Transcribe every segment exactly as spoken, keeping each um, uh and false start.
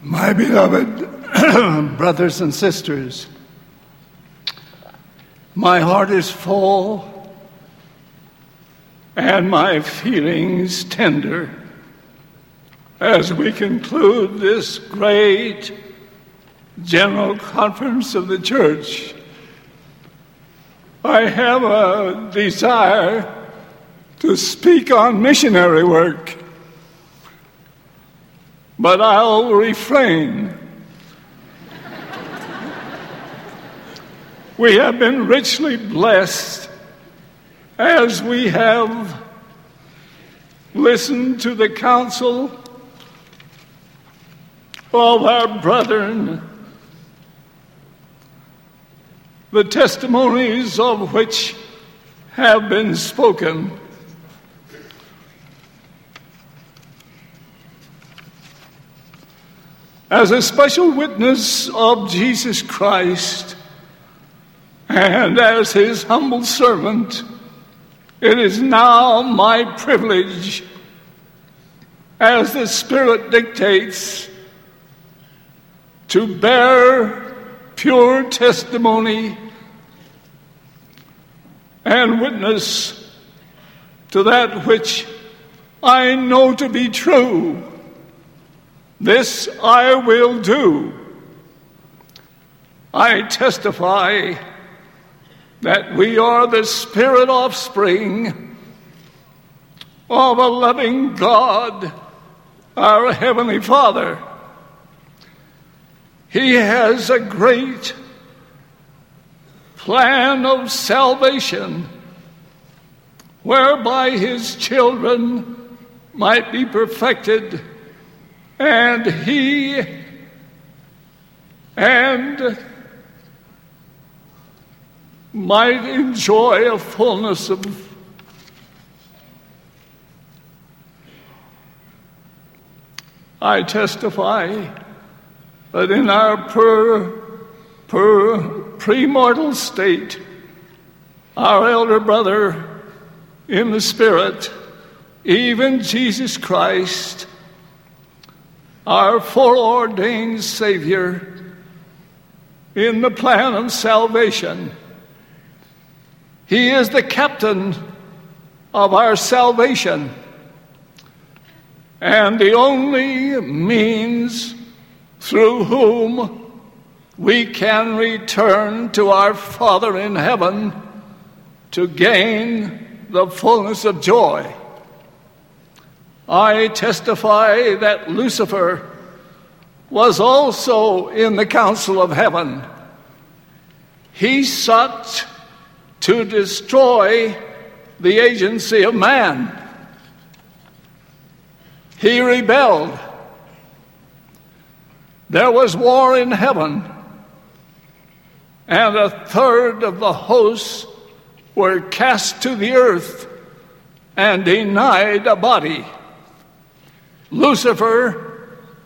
My beloved brothers and sisters, my heart is full and my feelings tender as we conclude this great General Conference of the Church. I have a desire to speak on missionary work, but I'll refrain. We have been richly blessed as we have listened to the counsel of our brethren, the testimonies of which have been spoken. As a special witness of Jesus Christ and as his humble servant, it is now my privilege, as the Spirit dictates, to bear pure testimony and witness to that which I know to be true. This I will do. I testify that we are the spirit offspring of a loving God, our Heavenly Father. He has a great plan of salvation whereby his children might be perfected, and he and might enjoy a fullness of I testify that in our per, per premortal state, our elder brother in the Spirit, even Jesus Christ, our foreordained Savior, in the plan of salvation, he is the captain of our salvation and the only means through whom we can return to our Father in heaven to gain the fullness of joy. I testify that Lucifer was also in the council of heaven. He sought to destroy the agency of man. He rebelled. There was war in heaven, and a third of the hosts were cast to the earth and denied a body. Lucifer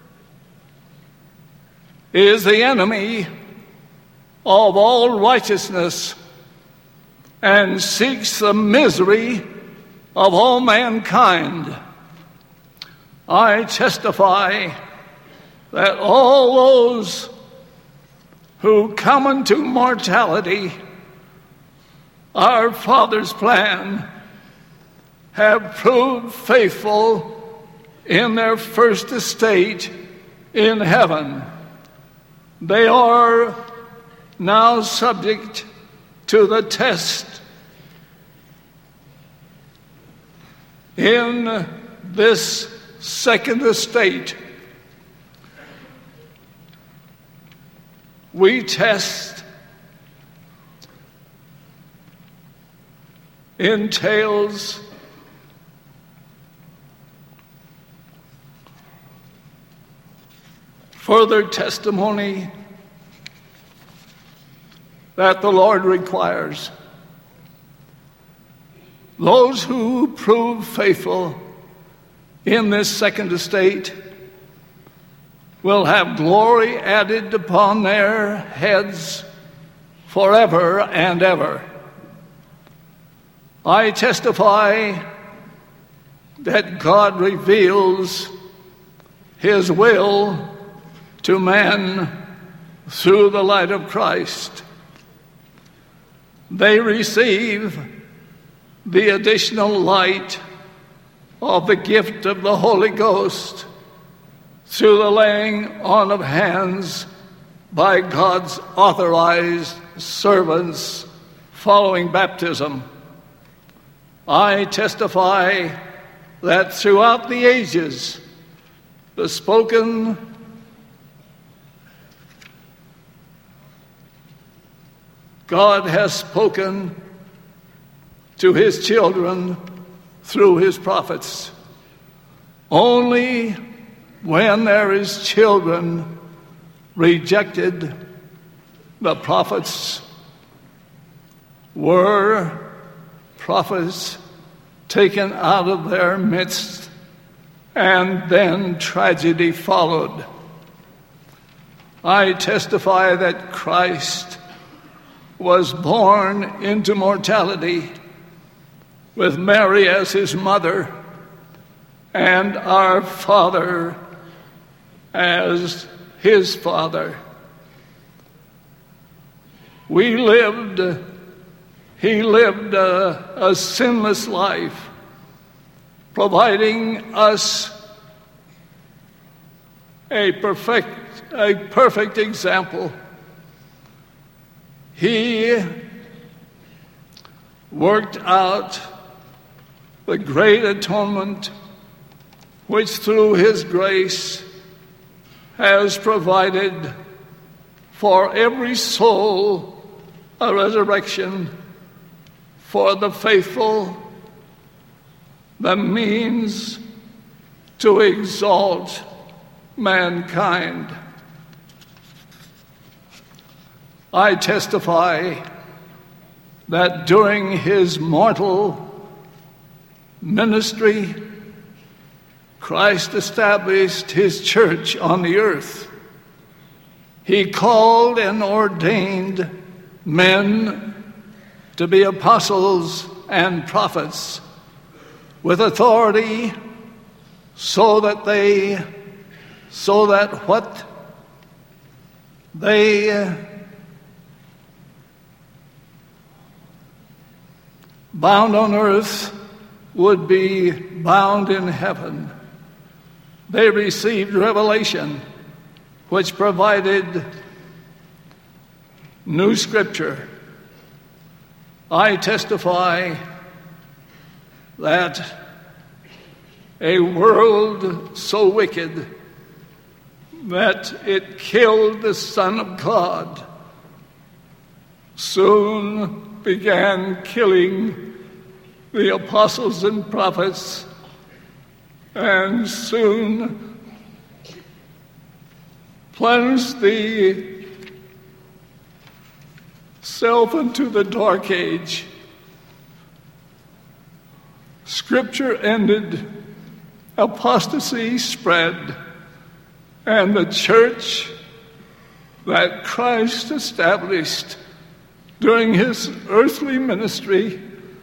is the enemy of all righteousness and seeks the misery of all mankind. I testify that all those who come unto mortality, our Father's plan, have proved faithful in their first estate in heaven. They are now subject to the test in this second estate. We test entails further testimony that the Lord requires. Those who prove faithful in this second estate will have glory added upon their heads forever and ever. I testify that God reveals his will to men through the light of Christ. They receive the additional light of the gift of the Holy Ghost through the laying on of hands by God's authorized servants following baptism. I testify that throughout the ages, the spoken God has spoken to his children through his prophets. Only when there is children rejected, the prophets were prophets taken out of their midst, and then tragedy followed. I testify that Christ was born into mortality with Mary as his mother and our Father as his Father. We lived, he lived a, a sinless life, providing us a perfect, a perfect example. He worked out the great atonement which through his grace has provided for every soul a resurrection, for the faithful the means to exalt mankind. I testify that during his mortal ministry, Christ established his church on the earth. He called and ordained men to be apostles and prophets with authority, so that they, so that what they bound on earth would be bound in heaven. They received revelation, which provided new scripture. I testify that a world so wicked that it killed the Son of God soon began killing the apostles and prophets, and soon plunged the self into the dark age. Scripture ended, apostasy spread, and the church that Christ established during his earthly ministry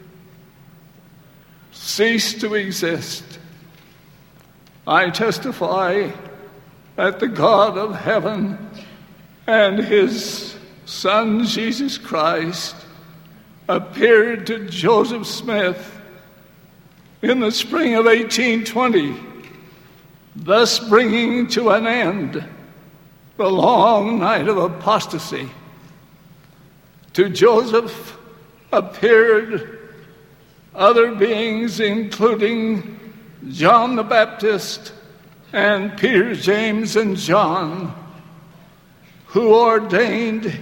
ceased to exist. I testify that the God of heaven and his Son, Jesus Christ, appeared to Joseph Smith in the spring of eighteen twenty, thus bringing to an end the long night of apostasy. To Joseph appeared other beings, including John the Baptist and Peter, James, and John, who ordained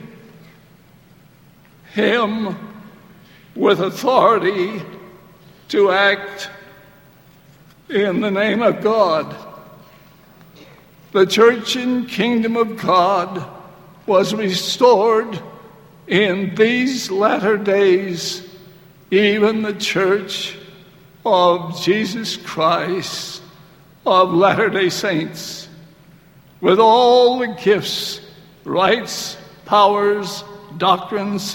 him with authority to act in the name of God. The church and kingdom of God was restored in these latter days, even the church of Jesus Christ of Latter-day Saints, with all the gifts, rights, powers, doctrines,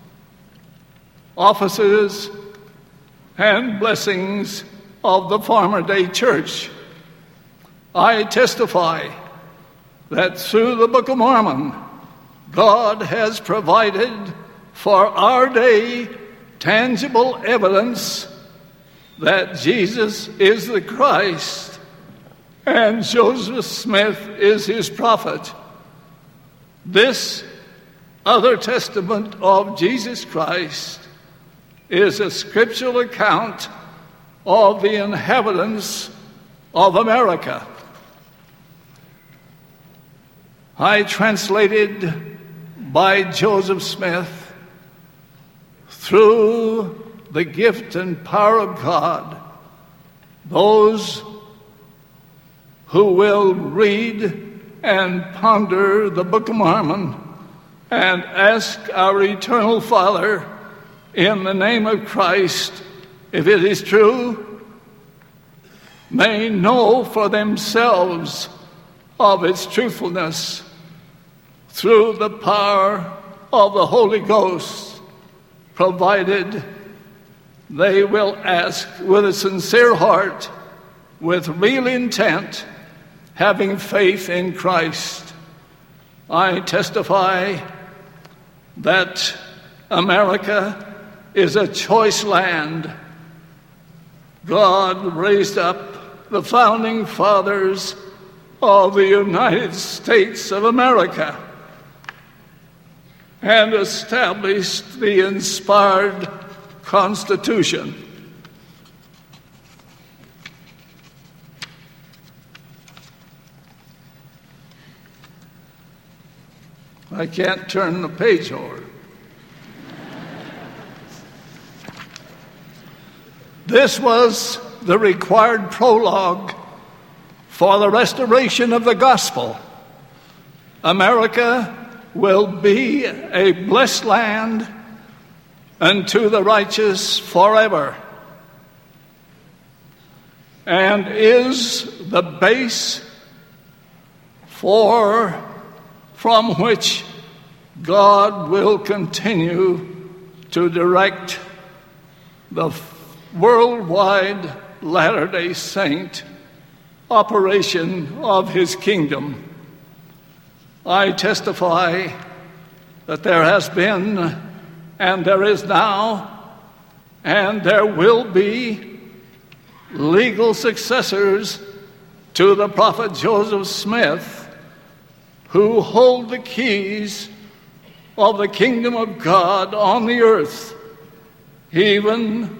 offices, and blessings of the former day church. I testify that through the Book of Mormon, God has provided for our day tangible evidence that Jesus is the Christ and Joseph Smith is his prophet. This other testament of Jesus Christ is a scriptural account of the inhabitants of America. I translated by Joseph Smith, through the gift and power of God, those who will read and ponder the Book of Mormon and ask our eternal Father in the name of Christ if it is true, may know for themselves of its truthfulness through the power of the Holy Ghost, provided they will ask with a sincere heart, with real intent, having faith in Christ. I testify that America is a choice land. God raised up the founding fathers of the United States of America and established the inspired Constitution. I can't turn the page over. This was the required prologue for the restoration of the gospel. America will be a blessed land unto the righteous forever, and is the base for from which God will continue to direct the worldwide Latter-day Saint operation of his kingdom. I testify that there has been, and there is now, and there will be legal successors to the prophet Joseph Smith, who hold the keys of the kingdom of God on the earth, even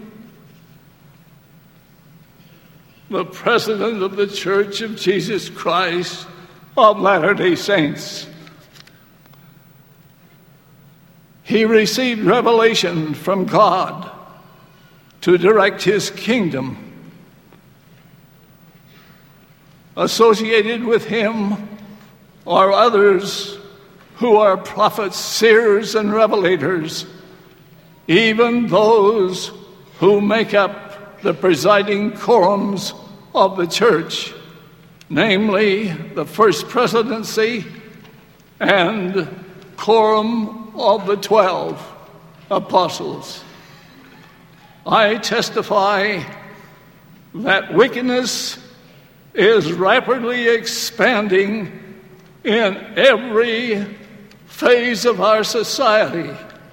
the president of the Church of Jesus Christ of Latter-day Saints. He received revelation from God to direct his kingdom. Associated with him are others who are prophets, seers, and revelators, even those who make up the presiding quorums of the church, namely the First Presidency and quorum of the twelve apostles. I testify that wickedness is rapidly expanding in every phase of our society.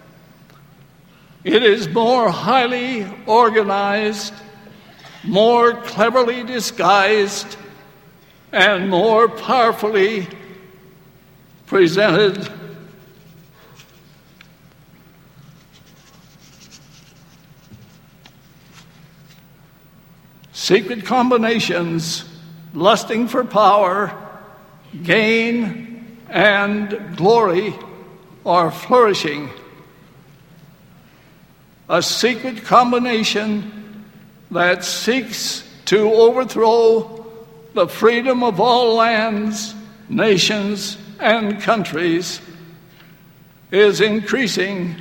It is more highly organized, more cleverly disguised, and more powerfully presented. Secret combinations, lusting for power, gain, and glory are flourishing. A secret combination that seeks to overthrow the freedom of all lands, nations, and countries is increasing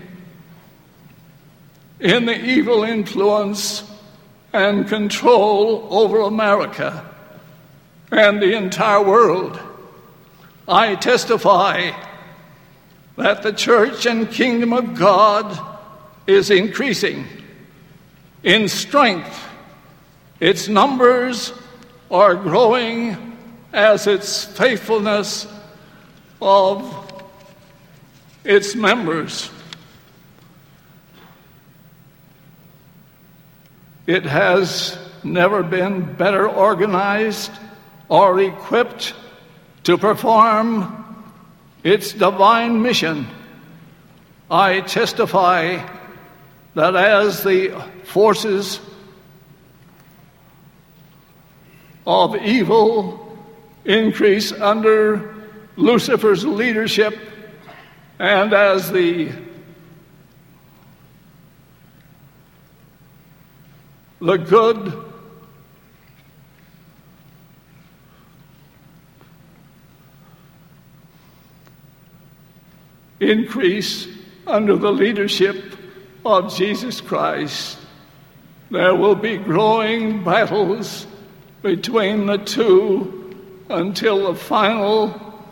in the evil influence and control over America and the entire world. I testify that the church and kingdom of God is increasing in strength. Its numbers are growing as its faithfulness of its members. It has never been better organized or equipped to perform its divine mission. I testify that as the forces of evil increase under Lucifer's leadership, and as the the good increase under the leadership of Jesus Christ, there will be growing battles between the two until the final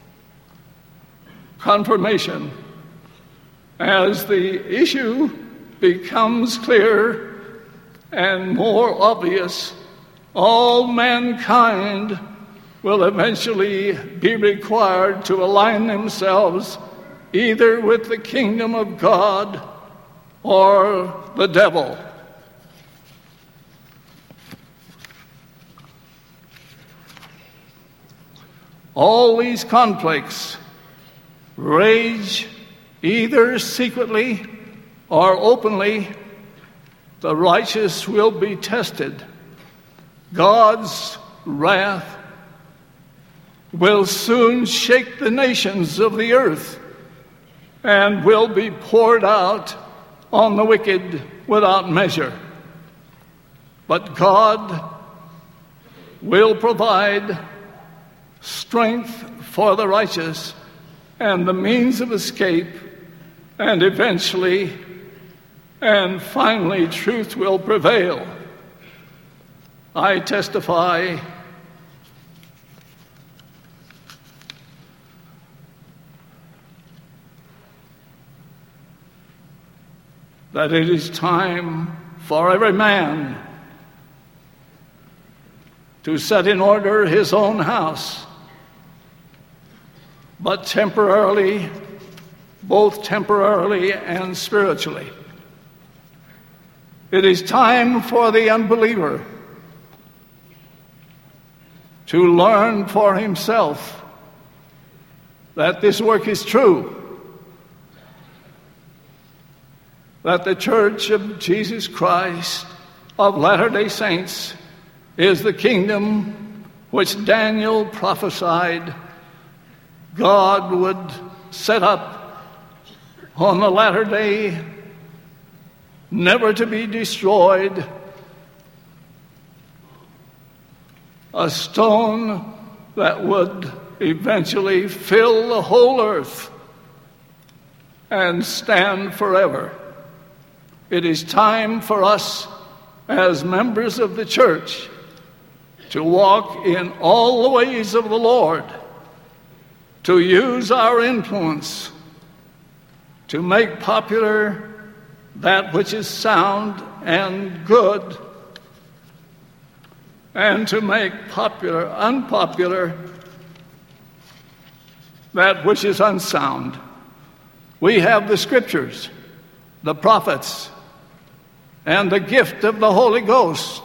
confirmation. As the issue becomes clear and more obvious, all mankind will eventually be required to align themselves either with the kingdom of God or the devil. All these conflicts rage either secretly or openly. The righteous will be tested. God's wrath will soon shake the nations of the earth and will be poured out on the wicked without measure. But God will provide strength for the righteous and the means of escape, and eventually and finally truth will prevail. I testify that it is time for every man to set in order his own house, but temporarily, both temporarily and spiritually. It is time for the unbeliever to learn for himself that this work is true, that the Church of Jesus Christ of Latter-day Saints is the kingdom which Daniel prophesied God would set up on the latter day, never to be destroyed, a stone that would eventually fill the whole earth and stand forever. It is time for us as members of the church to walk in all the ways of the Lord, to use our influence to make popular that which is sound and good, and to make popular, unpopular, that which is unsound. We have the scriptures, the prophets, and the gift of the Holy Ghost.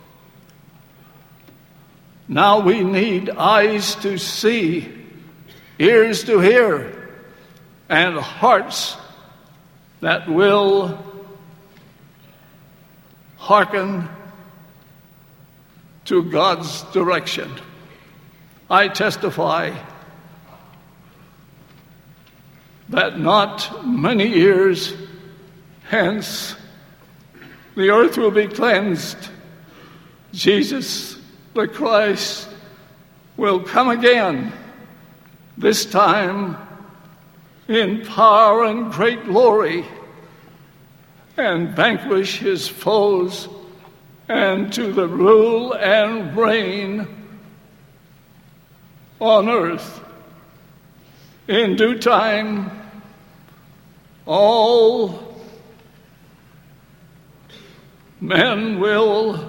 Now we need eyes to see, ears to hear, and hearts that will hearken to God's direction. I testify that not many years hence the earth will be cleansed. Jesus the Christ will come again, this time in power and great glory, and vanquish his foes, and to the rule and reign on earth. In due time, all men will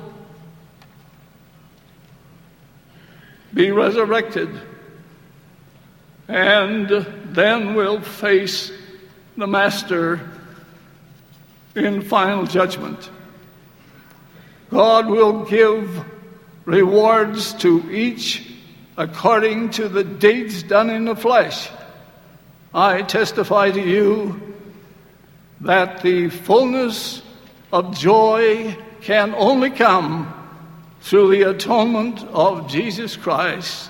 be resurrected, and then we'll face the Master in final judgment. God will give rewards to each according to the deeds done in the flesh. I testify to you that the fullness of joy can only come through the atonement of Jesus Christ,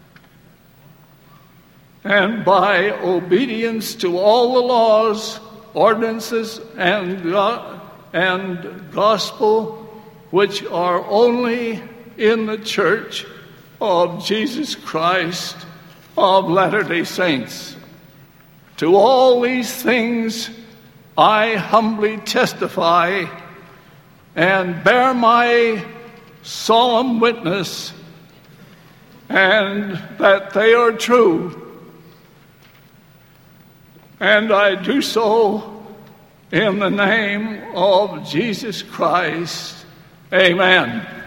and by obedience to all the laws, ordinances, and, go- and gospel which are only in the church of Jesus Christ of Latter-day Saints. To all these things I humbly testify and bear my solemn witness, and that they are true. And I do so in the name of Jesus Christ. Amen.